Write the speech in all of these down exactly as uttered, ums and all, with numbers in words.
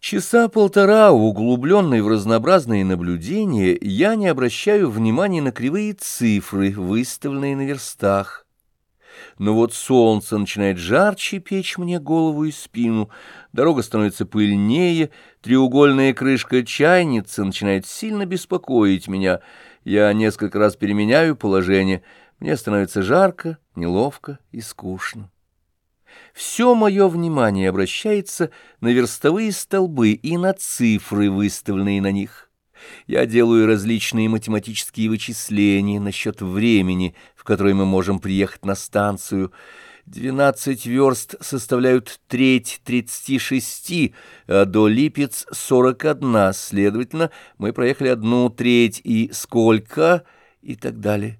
Часа полтора, углубленный в разнообразные наблюдения, я не обращаю внимания на кривые цифры, выставленные на верстах. Но вот солнце начинает жарче печь мне голову и спину, дорога становится пыльнее, треугольная крышка чайницы начинает сильно беспокоить меня. Я несколько раз переменяю положение, мне становится жарко, неловко и скучно. Все мое внимание обращается на верстовые столбы и на цифры, выставленные на них. Я делаю различные математические вычисления насчет времени, в которое мы можем приехать на станцию. Двенадцать верст составляют треть тридцати шести, а до Липец сорок одна, следовательно, мы проехали одну треть и сколько, и так далее.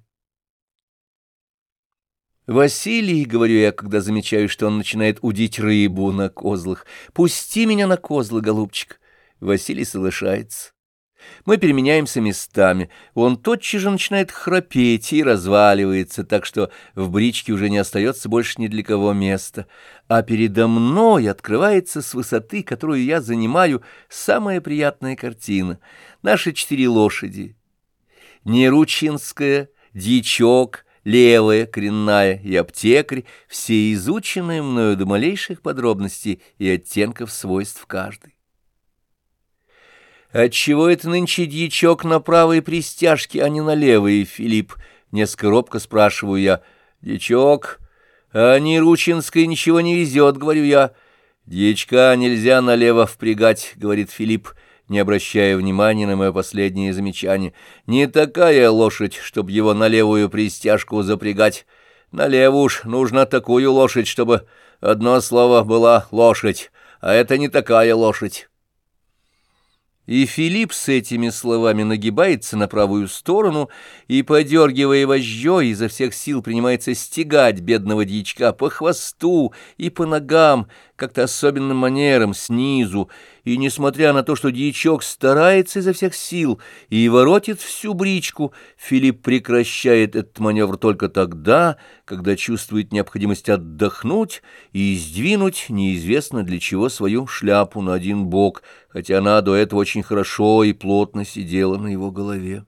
«Василий, — говорю я, когда замечаю, что он начинает удить рыбу на козлах, — пусти меня на козлы, голубчик». Василий соглашается. Мы переменяемся местами. Он тотчас же начинает храпеть и разваливается, так что в бричке уже не остается больше ни для кого места. А передо мной открывается с высоты, которую я занимаю, самая приятная картина. Наши четыре лошади. Неручинская, дьячок, левая, коренная и аптекарь, все изученные мною до малейших подробностей и оттенков свойств каждой. «Отчего это нынче дьячок на правой пристяжке, а не на левой, Филипп?» — несколько робко спрашиваю я. «Дьячок, а Неручинской ничего не везет, — говорю я». «Дьячка нельзя налево впрягать, — говорит Филипп, не обращая внимания на мое последнее замечание. Не такая лошадь, чтоб его на левую пристяжку запрягать. Налево уж нужно такую лошадь, чтобы одно слово была лошадь, а это не такая лошадь». И Филипп с этими словами нагибается на правую сторону и, подергивая вожжой, изо всех сил принимается стегать бедного дьячка по хвосту и по ногам, как-то особенным манером, снизу. И, несмотря на то, что дьячок старается изо всех сил и воротит всю бричку, Филипп прекращает этот маневр только тогда, когда чувствует необходимость отдохнуть и сдвинуть неизвестно для чего свою шляпу на один бок, хотя она до этого очень хорошо и плотно сидела на его голове.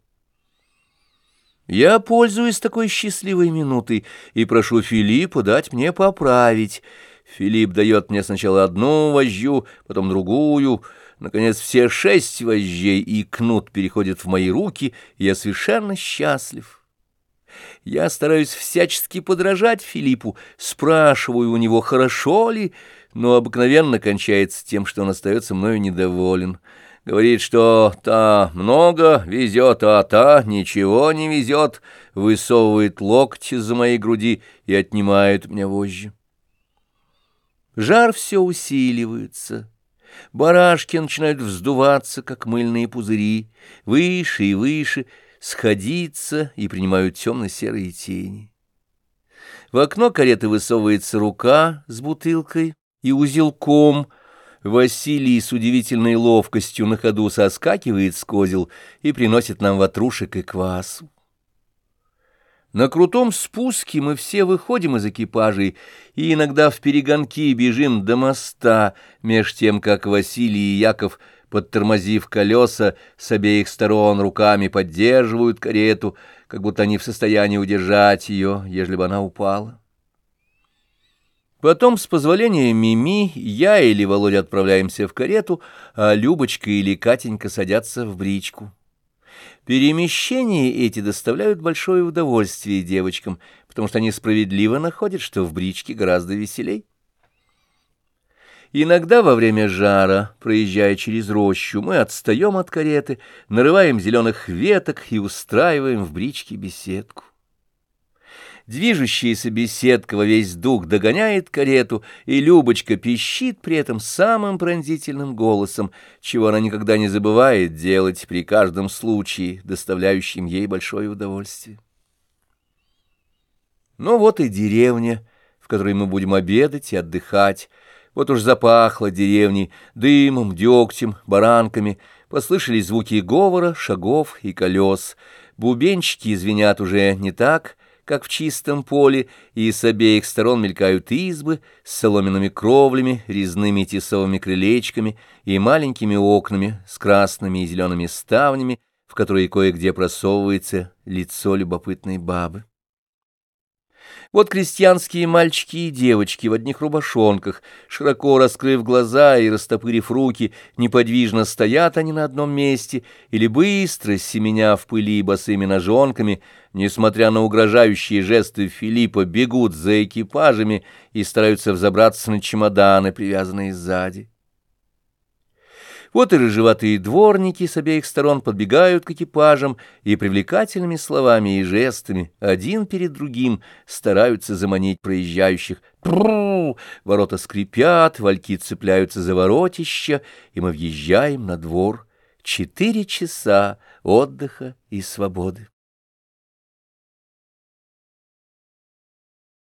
Я пользуюсь такой счастливой минутой и прошу Филиппа дать мне поправить. Филипп дает мне сначала одну вожжу, потом другую, наконец все шесть вожжей, и кнут переходит в мои руки, и я совершенно счастлив. Я стараюсь всячески подражать Филиппу, спрашиваю у него, хорошо ли, но обыкновенно кончается тем, что он остается мною недоволен. Говорит, что та много везет, а та ничего не везет, высовывает локоть из-за моей груди и отнимает у меня вожжи. Жар все усиливается. Барашки начинают вздуваться, как мыльные пузыри, выше и выше, сходиться и принимают темно-серые тени. В окно кареты высовывается рука с бутылкой и узелком. Василий с удивительной ловкостью на ходу соскакивает с козел и приносит нам ватрушек и квасу. На крутом спуске мы все выходим из экипажей и иногда вперегонки бежим до моста, меж тем, как Василий и Яков, подтормозив колеса, с обеих сторон руками поддерживают карету, как будто они в состоянии удержать ее, ежели бы она упала. Потом, с позволения Мими, я или Володя отправляемся в карету, а Любочка или Катенька садятся в бричку. Перемещения эти доставляют большое удовольствие девочкам, потому что они справедливо находят, что в бричке гораздо веселей. Иногда во время жара, проезжая через рощу, мы отстаем от кареты, нарываем зеленых веток и устраиваем в бричке беседку. Движущаяся беседка во весь дух догоняет карету, и Любочка пищит при этом самым пронзительным голосом, чего она никогда не забывает делать при каждом случае, доставляющем ей большое удовольствие. Ну вот и деревня, в которой мы будем обедать и отдыхать. Вот уж запахло деревней дымом, дегтем, баранками, послышались звуки говора, шагов и колес. Бубенчики звенят уже не так, как в чистом поле, и с обеих сторон мелькают избы с соломенными кровлями, резными тесовыми крылечками и маленькими окнами с красными и зелеными ставнями, в которые кое-где просовывается лицо любопытной бабы. Вот крестьянские мальчики и девочки в одних рубашонках, широко раскрыв глаза и растопырив руки, неподвижно стоят они на одном месте или быстро, семеня в пыли босыми ножонками, несмотря на угрожающие жесты Филиппа, бегут за экипажами и стараются взобраться на чемоданы, привязанные сзади. Вот и рыжеватые дворники с обеих сторон подбегают к экипажам и привлекательными словами и жестами один перед другим стараются заманить проезжающих. Тру! Ворота скрипят, вальки цепляются за воротища, и мы въезжаем на двор. Четыре часа отдыха и свободы.